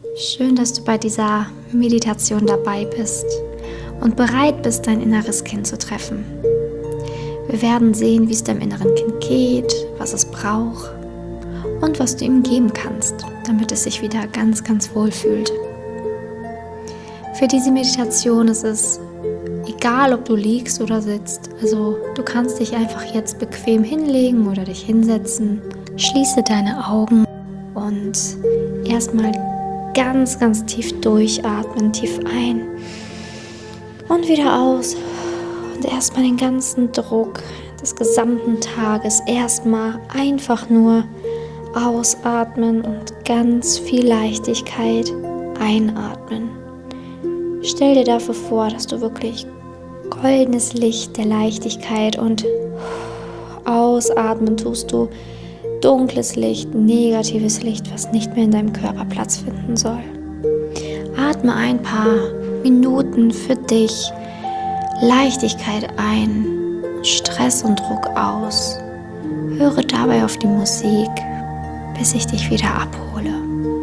Schön, dass du bei dieser Meditation dabei bist und bereit bist, dein inneres Kind zu treffen. Wir werden sehen, wie es deinem inneren Kind geht, was es braucht und was du ihm geben kannst, damit es sich wieder ganz, ganz wohl fühlt. Für diese Meditation ist es egal, ob du liegst oder sitzt. Also du kannst dich einfach jetzt bequem hinlegen oder dich hinsetzen. Schließe deine Augen und erstmal ganz, ganz tief durchatmen, tief ein und wieder aus. Und erstmal den ganzen Druck des gesamten Tages erstmal einfach nur ausatmen und ganz viel Leichtigkeit einatmen. Stell dir dafür vor, dass du wirklich goldenes Licht der Leichtigkeit und ausatmen tust du dunkles Licht, negatives Licht, was nicht mehr in deinem Körper Platz finden soll. Atme ein paar Minuten für dich Leichtigkeit ein, Stress und Druck aus. Höre dabei auf die Musik, bis ich dich wieder abhole.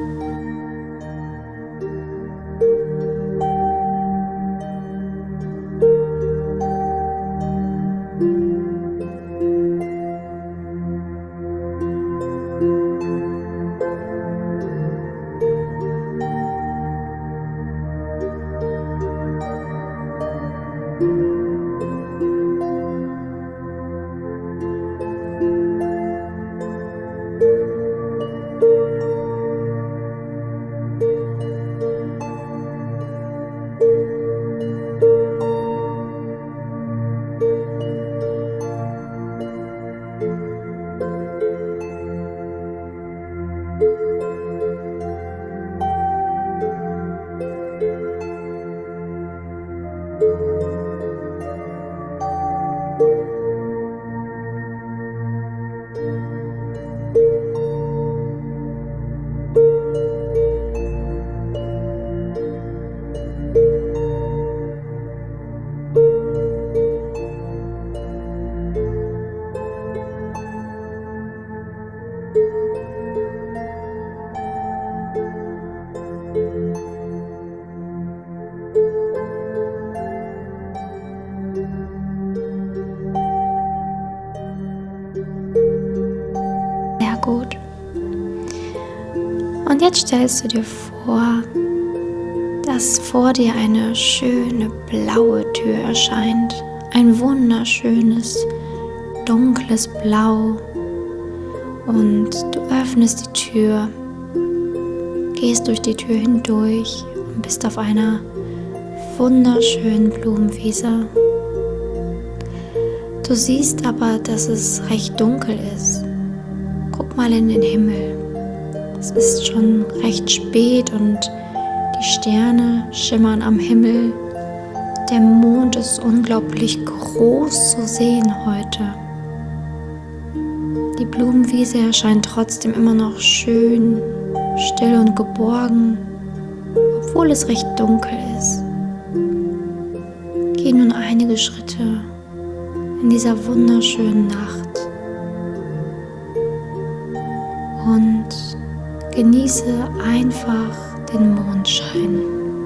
Gut. Und jetzt stellst du dir vor, dass vor dir eine schöne blaue Tür erscheint. Ein wunderschönes, dunkles Blau. Und du öffnest die Tür, gehst durch die Tür hindurch und bist auf einer wunderschönen Blumenwiese. Du siehst aber, dass es recht dunkel ist. Guck mal in den Himmel. Es ist schon recht spät und die Sterne schimmern am Himmel. Der Mond ist unglaublich groß zu sehen heute. Die Blumenwiese erscheint trotzdem immer noch schön, still und geborgen, obwohl es recht dunkel ist. Geh nun einige Schritte in dieser wunderschönen Nacht und genieße einfach den Mondschein.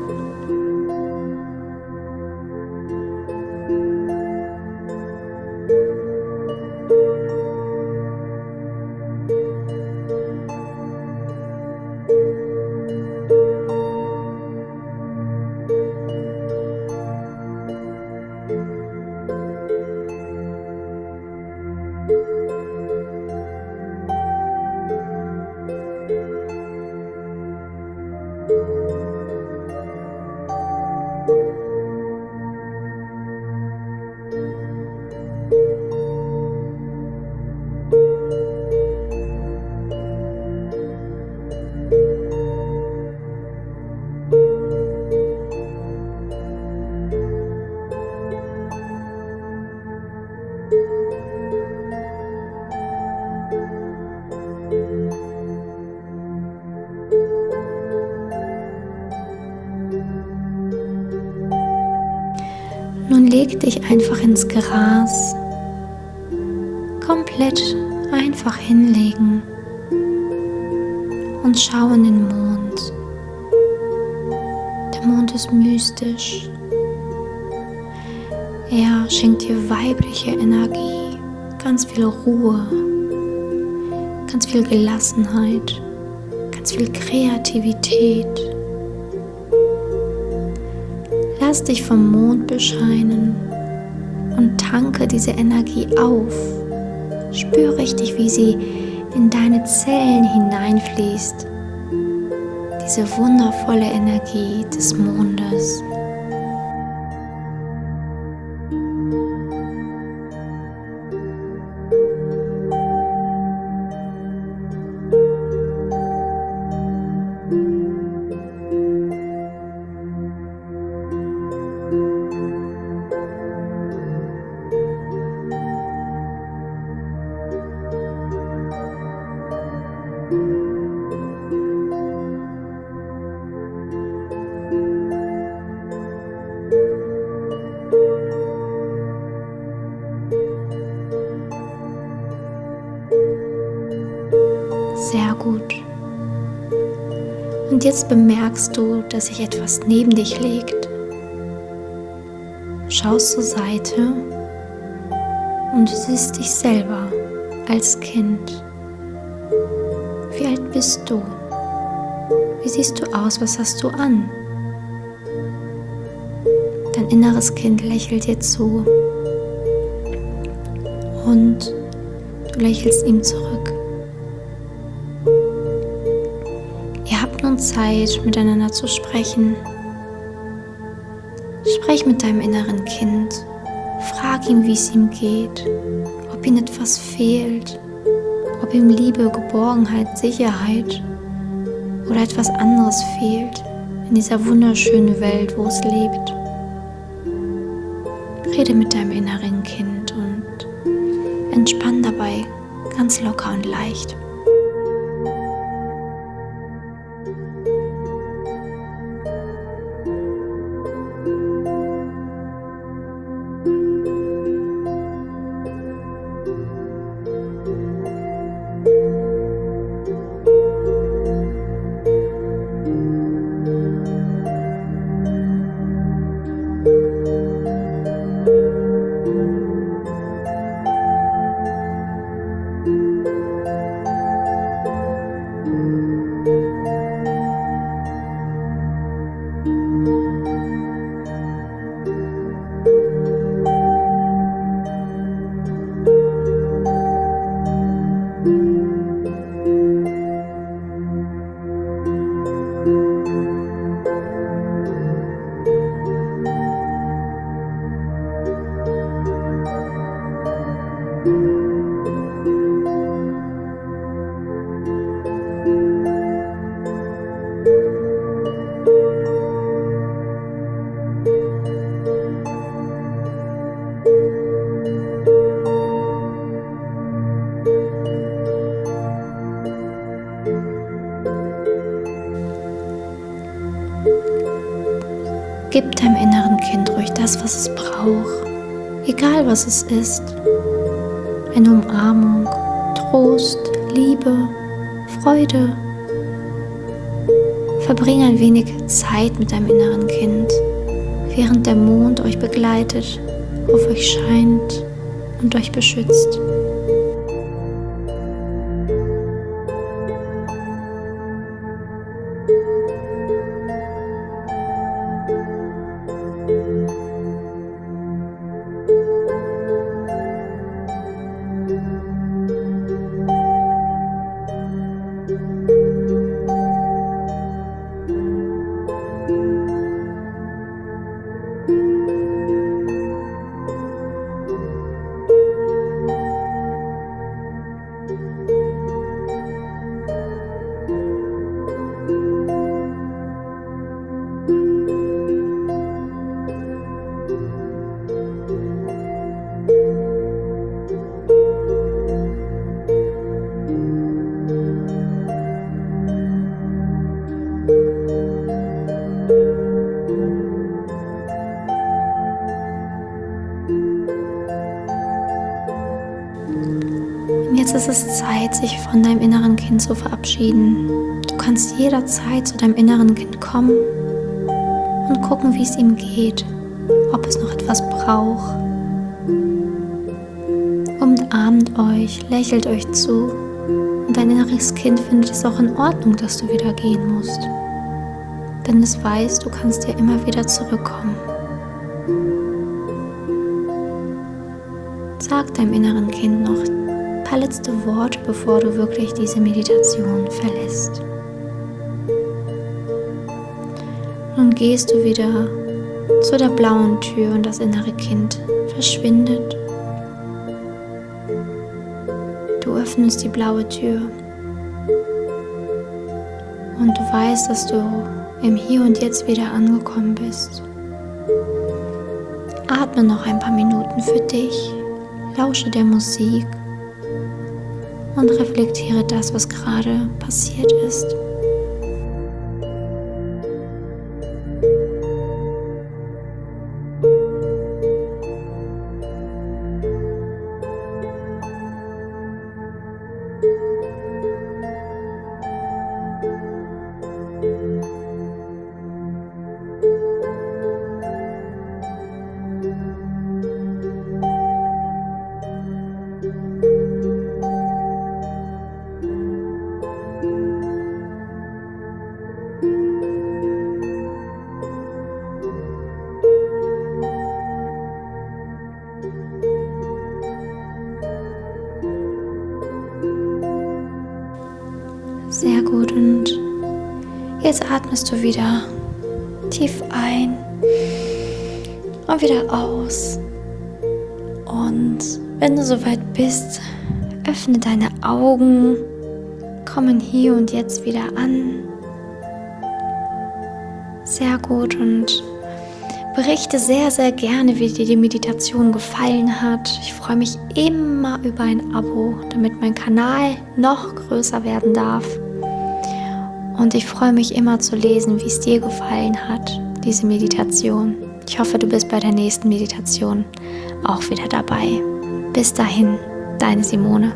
Nun leg dich einfach ins Gras, komplett einfach hinlegen und schau in den Mond. Der Mond ist mystisch. Er schenkt dir weibliche Energie, ganz viel Ruhe, ganz viel Gelassenheit, ganz viel Kreativität. Lass dich vom Mond bescheinen und tanke diese Energie auf. Spür richtig, wie sie in deine Zellen hineinfließt. Diese wundervolle Energie des Mondes. Sehr gut. Und jetzt bemerkst du, dass sich etwas neben dich legt. Schaust zur Seite und du siehst dich selber als Kind. Wie alt bist du? Wie siehst du aus? Was hast du an? Dein inneres Kind lächelt dir zu und du lächelst ihm zurück. Ihr habt nun Zeit, miteinander zu sprechen. Sprech mit deinem inneren Kind. Frag ihn, wie es ihm geht, ob ihm etwas fehlt, ob ihm Liebe, Geborgenheit, Sicherheit oder etwas anderes fehlt in dieser wunderschönen Welt, wo es lebt. Rede mit deinem inneren Kind und entspann dabei ganz locker und leicht. Gib deinem inneren Kind ruhig das, was es braucht, egal was es ist. Eine Umarmung, Trost, Liebe, Freude. Verbring ein wenig Zeit mit deinem inneren Kind, während der Mond euch begleitet, auf euch scheint und euch beschützt. Jetzt ist es Zeit, sich von deinem inneren Kind zu verabschieden. Du kannst jederzeit zu deinem inneren Kind kommen und gucken, wie es ihm geht, ob es noch etwas braucht. Umarmt euch, lächelt euch zu und dein inneres Kind findet es auch in Ordnung, dass du wieder gehen musst. Denn es weiß, du kannst ja immer wieder zurückkommen. Sag deinem inneren Kind noch ein paar letzte Worte, bevor du wirklich diese Meditation verlässt. Nun gehst du wieder zu der blauen Tür und das innere Kind verschwindet. Du öffnest die blaue Tür und du weißt, dass du im Hier und Jetzt wieder angekommen bist. Atme noch ein paar Minuten für dich, lausche der Musik und reflektiere das, was gerade passiert ist. Sehr gut, und jetzt atmest du wieder tief ein und wieder aus. Und wenn du soweit bist, öffne deine Augen, komm hier und jetzt wieder an. Sehr gut, und berichte sehr, sehr gerne, wie dir die Meditation gefallen hat. Ich freue mich immer über ein Abo, damit mein Kanal noch größer werden darf. Und ich freue mich immer zu lesen, wie es dir gefallen hat, diese Meditation. Ich hoffe, du bist bei der nächsten Meditation auch wieder dabei. Bis dahin, deine Simone.